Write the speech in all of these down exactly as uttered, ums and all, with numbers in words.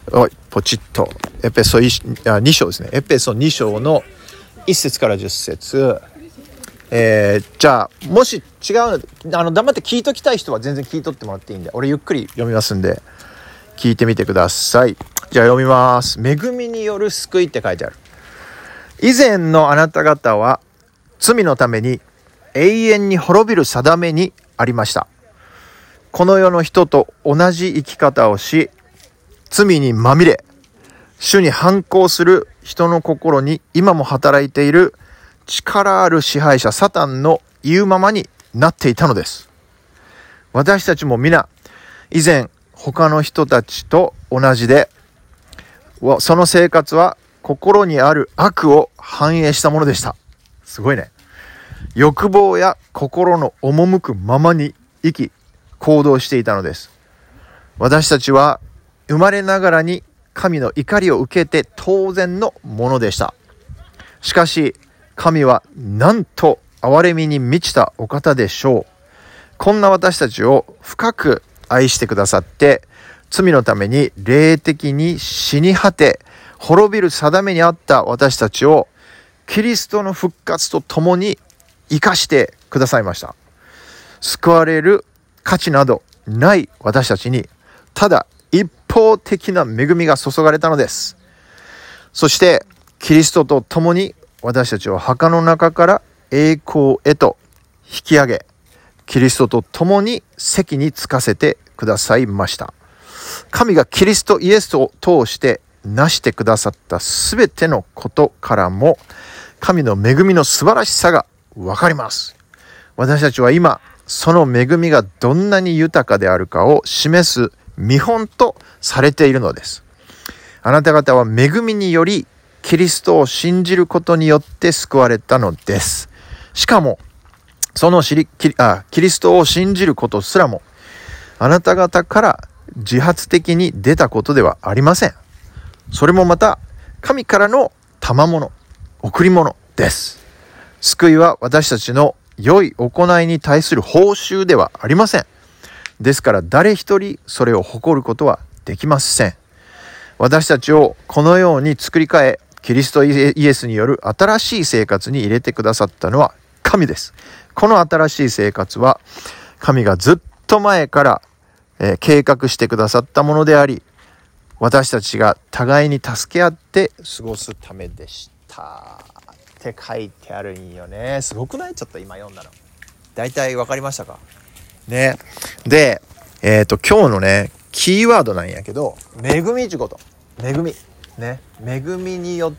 おいポチッとエペソに章ですね。エペソに章のいっ節からじゅっ節、えー、じゃあもし違うあの黙って聞いときたい人は全然聞いとってもらっていいんで、俺ゆっくり読みますんで聞いてみてください。じゃあ読みます。恵みによる救いって書いてある。以前のあなた方は罪のために永遠に滅びる定めにありました。この世の人と同じ生き方をし、罪にまみれ主に反抗する人の心に今も働いている力ある支配者サタンの言うままになっていたのです。私たちも皆以前他の人たちと同じで、その生活は心にある悪を反映したものでした。すごいね。欲望や心の赴くままに生き行動していたのです。私たちは生まれながらに神の怒りを受けて当然のものでした。しかし神はなんと憐れみに満ちたお方でしょう。こんな私たちを深く愛してくださって、罪のために霊的に死に果て滅びる定めにあった私たちをキリストの復活とともに生かしてくださいました。救われる価値などない私たちにただ一方的な恵みが注がれたのです。そしてキリストと共に私たちを墓の中から栄光へと引き上げ、キリストと共に席につかせてくださいました。神がキリストイエスを通して成してくださったすべてのことからも神の恵みの素晴らしさがわかります。私たちは今その恵みがどんなに豊かであるかを示す見本とされているのです。あなた方は恵みによりキリストを信じることによって救われたのです。しかもその知りキリ、あ、キリストを信じることすらもあなた方から自発的に出たことではありません。それもまた神からの賜物、贈り物です。救いは私たちの良い行いに対する報酬ではありません。ですから誰一人それを誇ることはできません。私たちをこのように作り変え、キリストイエスによる新しい生活に入れてくださったのは神です。この新しい生活は神がずっと前から、えー、計画してくださったものであり、私たちが互いに助け合って過ごすためでしたって書いてあるんよね。すごくない？ちょっと今読んだの大体わかりましたかね。で、えっと今日のねキーワードなんやけど、恵みってこと、恵みね、恵みによって、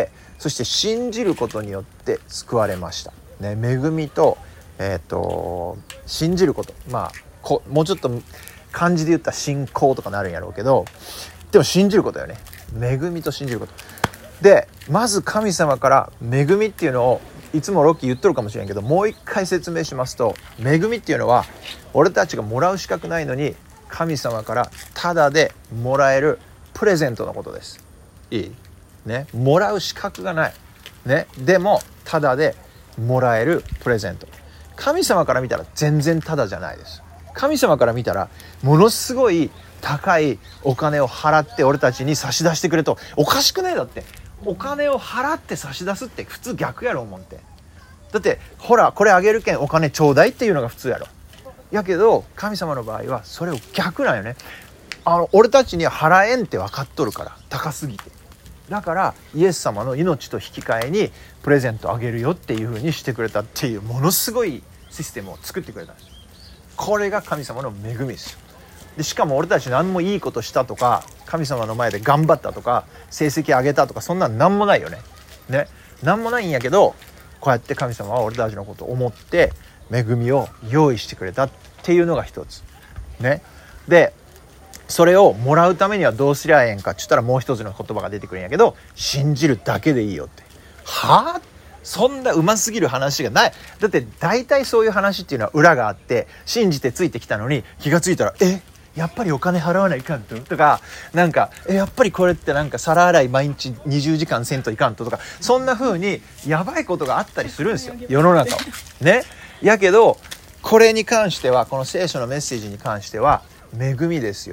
そして信じることによって救われましたね。恵みとえっと信じること、まあこもうちょっと漢字で言ったら信仰とかなるんやろうけど、でも信じることよね。恵みと信じることで、まず神様から恵みっていうのをいつもロッキー言っとるかもしれんけど、もう一回説明しますと、恵みっていうのは俺たちがもらう資格ないのに神様からタダでもらえるプレゼントのことです。いいね、もらう資格がないね、でもタダでもらえるプレゼント。神様から見たら全然タダじゃないです。神様から見たらものすごい高いお金を払って俺たちに差し出してくれと、おかしくない？だってお金を払って差し出すって普通逆やろ思って。だってほらこれあげるけんお金ちょうだいっていうのが普通やろ。やけど神様の場合はそれを逆なんよね。あの俺たちには払えんって分かっとるから、高すぎて。だからイエス様の命と引き換えにプレゼントあげるよっていう風にしてくれたっていう、ものすごいシステムを作ってくれたんです。これが神様の恵みですよ。でしかも俺たち何もいいことしたとか、神様の前で頑張ったとか、成績上げたとか、そんなん何もないよね。ね、何もないんやけど、こうやって神様は俺たちのことを思って恵みを用意してくれたっていうのが一つね。でそれをもらうためにはどうすりゃええんかって言ったら、もう一つの言葉が出てくるんやけど、信じるだけでいいよって。はぁ、そんなうますぎる話がない。だって大体そういう話っていうのは裏があって、信じてついてきたのに気がついたら、えやっぱりお金払わないかんととか、なんかえやっぱりこれってなんか皿洗い毎日にじゅうじかんせんといかんととか、そんな風にやばいことがあったりするんですよ、世の中はね。やけどこれに関しては、この聖書のメッセージに関しては恵みですよっ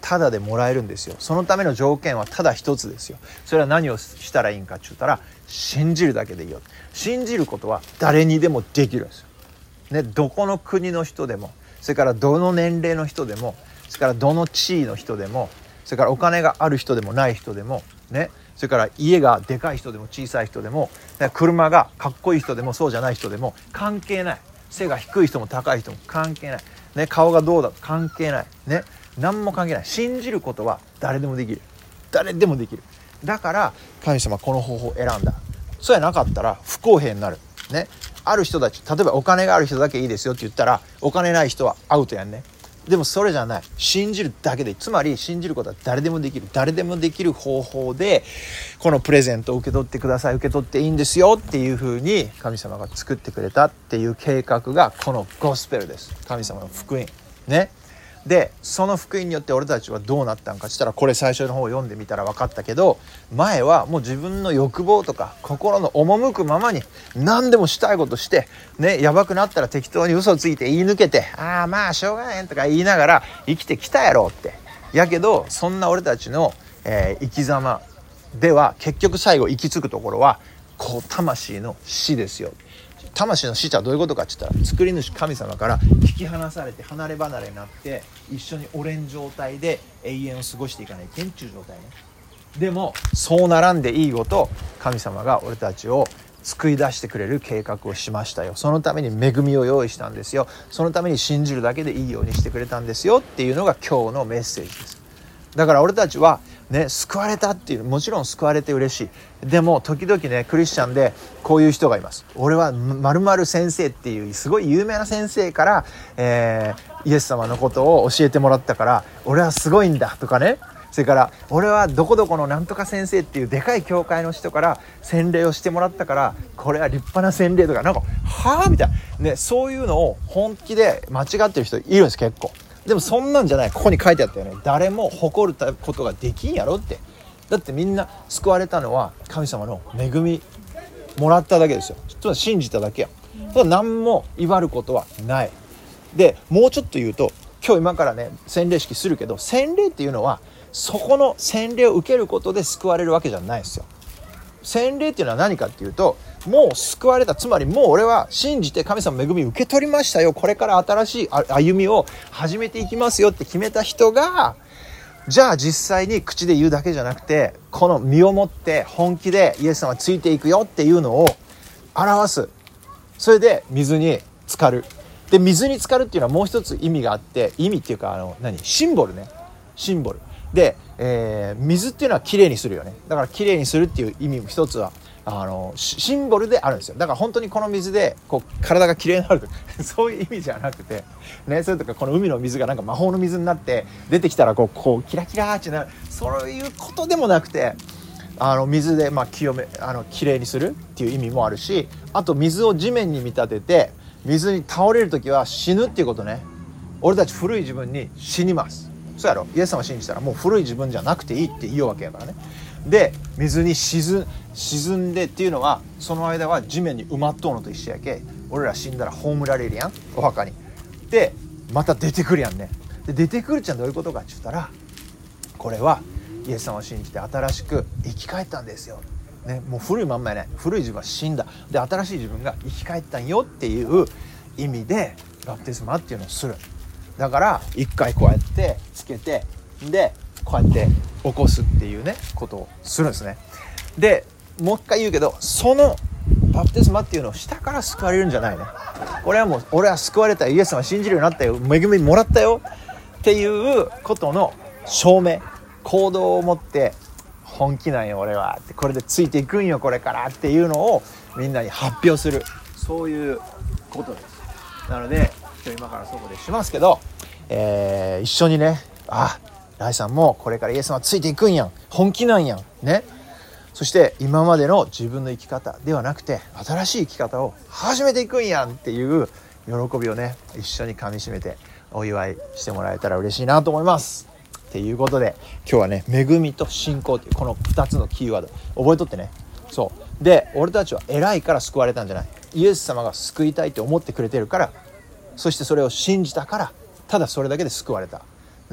ただでもらえるんですよ。そのための条件はただ一つですよ。それは何をしたらいいんかって言ったら、信じるだけでいいよ。信じることは誰にでもできるんですよ、ね、どこの国の人でも、それからどの年齢の人でも、それからどの地位の人でも、それからお金がある人でもない人でもね、それから家がでかい人でも小さい人でも、車がかっこいい人でもそうじゃない人でも関係ない。背が低い人も高い人も関係ない、ね、顔がどうだ関係ない、ね、何も関係ない。信じることは誰でもできる。誰でもできる。だから神様はこの方法を選んだ。そうやなかったら不公平になる、ね、ある人たち、例えばお金がある人だけいいですよって言ったら、お金ない人はアウトやんね。でもそれじゃない。信じるだけでいい。つまり信じることは誰でもできる。誰でもできる方法でこのプレゼントを受け取ってください、受け取っていいんですよっていう風に神様が作ってくれたっていう計画がこのゴスペルです。神様の福音ね。でその福音によって俺たちはどうなったんかって言ったら、これ最初の方を読んでみたら分かったけど、前はもう自分の欲望とか心の赴くままに何でもしたいことしてね、やばくなったら適当に嘘ついて言い抜けて、ああまあしょうがないとか言いながら生きてきたやろって。やけどそんな俺たちの、えー、生き様では結局最後行き着くところはこう魂の死ですよ。魂の死とはどういうことかって言ったら、作り主神様から引き離されて離れ離れになって一緒におれん状態で永遠を過ごしていかないけんちゅう状態ね。でもそうならんでいいごと神様が俺たちを救い出してくれる計画をしましたよ。そのために恵みを用意したんですよ。そのために信じるだけでいいようにしてくれたんですよっていうのが今日のメッセージです。だから俺たちはね、救われたっていう、もちろん救われて嬉しい。でも時々ね、クリスチャンでこういう人がいます。俺は〇〇先生っていうすごい有名な先生から、えー、イエス様のことを教えてもらったから俺はすごいんだとかね。それから俺はどこどこのなんとか先生っていうでかい教会の人から洗礼をしてもらったからこれは立派な洗礼とか、なんかはぁみたいな、ね、そういうのを本気で間違ってる人いるんです結構。でもそんなんじゃない。ここに書いてあったよね。誰も誇ることができんやろって。だってみんな救われたのは神様の恵みもらっただけですよ。つまり信じただけや。だから何も威張ることはない。でもうちょっと言うと、今日今からね洗礼式するけど、洗礼っていうのはそこの洗礼を受けることで救われるわけじゃないですよ。洗礼っていうのは何かっていうと、もう救われた、つまりもう俺は信じて神様の恵み受け取りましたよ、これから新しい歩みを始めていきますよって決めた人が、じゃあ実際に口で言うだけじゃなくて、この身をもって本気でイエス様ついていくよっていうのを表す。それで水に浸かる。で水に浸かるっていうのはもう一つ意味があって、意味っていうかあの何シンボルね、シンボルで、えー、水っていうのはきれいにするよね。だからきれいにするっていう意味も一つはあのシンボルであるんですよ。だから本当にこの水でこう体がきれいになるそういう意味じゃなくてね、それとかこの海の水がなんか魔法の水になって出てきたらこうこうキラキラーってなる、そういうことでもなくて、あの水でまあ清めあのきれいにするっていう意味もあるし、あと水を地面に見立てて水に倒れるときは死ぬっていうことね。俺たち古い自分に死にます。そうやろ。イエス様を信じたらもう古い自分じゃなくていいって言うわけやからね。で水に沈沈んでっていうのは、その間は地面に埋まっとうのと一緒やけ、俺ら死んだら葬られるやん、お墓に。でまた出てくるやんね。で出てくるってのはどういうことかって言ったら、これはイエス様を信じて新しく生き返ったんですよ、ね、もう古いまんまやね。古い自分は死んだ。で新しい自分が生き返ったんよっていう意味でバプテスマっていうのをする。だから一回こうやってつけて、でこうやって起こすっていうねことをするんですね。でもう一回言うけど、そのバプテスマっていうのを下から救われるんじゃないね。これはもう俺は救われたよ、イエス様信じるようになったよ、恵みもらったよっていうことの証明、行動を持って本気なんよ俺はって、これでついていくんよこれからっていうのをみんなに発表する、そういうことです。なので今日今からそこでしますけど、えー、一緒にね、あ、ライさんもこれからイエス様ついていくんやん、本気なんやんね。そして今までの自分の生き方ではなくて新しい生き方を始めていくんやんっていう喜びをね、一緒にかみしめてお祝いしてもらえたら嬉しいなと思います。っていうことで今日はね、恵みと信仰っていうこのふたつのキーワード覚えとってね。そうで、俺たちは偉いから救われたんじゃない。イエス様が救いたいと思ってくれてるから、そしてそれを信じたから、ただそれだけで救われたね。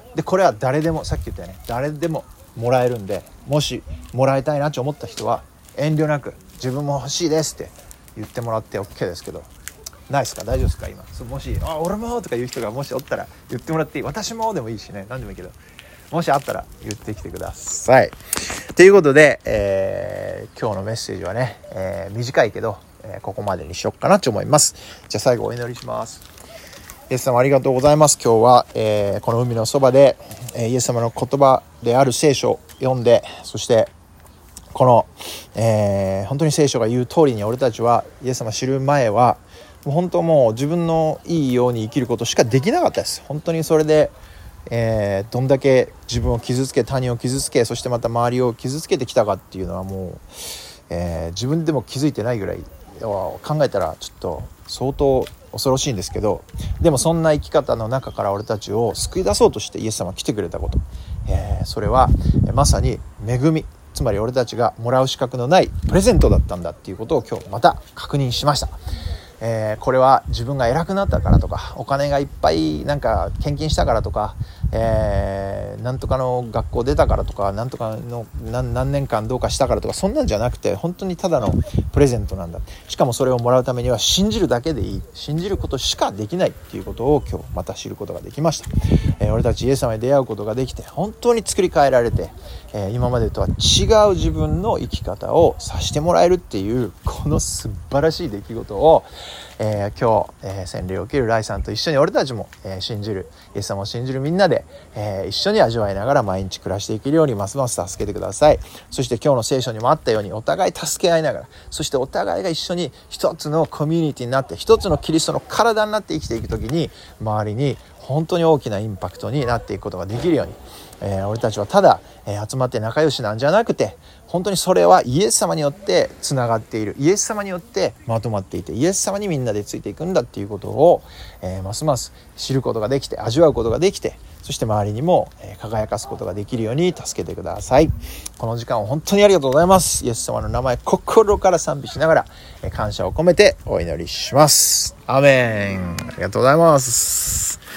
でこれは誰でもさっき言ったよね、誰でももらえるんで、もしもらいたいなと思った人は遠慮なく自分も欲しいですって言ってもらって OK ですけど、ないですか、大丈夫ですか今。もしあ俺もとか言う人がもしおったら言ってもらっていい。私もでもいいしね、何でもいいけど、もしあったら言ってきてください。ということで、えー、今日のメッセージはね、えー、短いけど、えー、ここまでにしよっかなと思います。じゃあ最後お祈りします。イエス様ありがとうございます。今日は、えー、この海のそばで、えー、イエス様の言葉である聖書を読んで、そしてこの、えー、本当に聖書が言う通りに俺たちはイエス様知る前はもう本当もう自分のいいように生きることしかできなかったです。本当にそれで、えー、どんだけ自分を傷つけ、他人を傷つけ、そしてまた周りを傷つけてきたかっていうのはもう、えー、自分でも気づいてないぐらい考えたらちょっと相当恐ろしいんですけど、でもそんな生き方の中から俺たちを救い出そうとしてイエス様が来てくれたこと、えー、それはまさに恵み、つまり俺たちがもらう資格のないプレゼントだったんだっていうことを今日また確認しました。えー、これは自分が偉くなったからとか、お金がいっぱいなんか献金したからとか、えー、なんとかの学校出たからとか、なんとかの 何, 何年間どうかしたからとか、そんなんじゃなくて本当にただのプレゼントなんだ。しかもそれをもらうためには信じるだけでいい、信じることしかできないっていうことを今日また知ることができました。えー、俺たちイエス様に出会うことができて本当に作り変えられて、えー、今までとは違う自分の生き方をさせてもらえるっていうこの素晴らしい出来事を、えー、今日、えー、洗礼を受けるライさんと一緒に俺たちも、えー、信じるイエス様を信じるみんなで、えー、一緒に味わいながら毎日暮らしていけるようにますます助けてください。そして今日の聖書にもあったようにお互い助け合いながら、そしてお互いが一緒に一つのコミュニティになって、一つのキリストの体になって生きていくときに周りに本当に大きなインパクトになっていくことができるように、えー、俺たちはただ、えー、集まって仲良しなんじゃなくて、本当にそれはイエス様によってつながっている、イエス様によってまとまっていて、イエス様にみんなでついていくんだっていうことを、えー、ますます知ることができて、味わうことができて、そして周りにも、えー、輝かすことができるように助けてください。この時間を本当にありがとうございます。イエス様の名前心から賛美しながら、えー、感謝を込めてお祈りします。アーメン。ありがとうございます。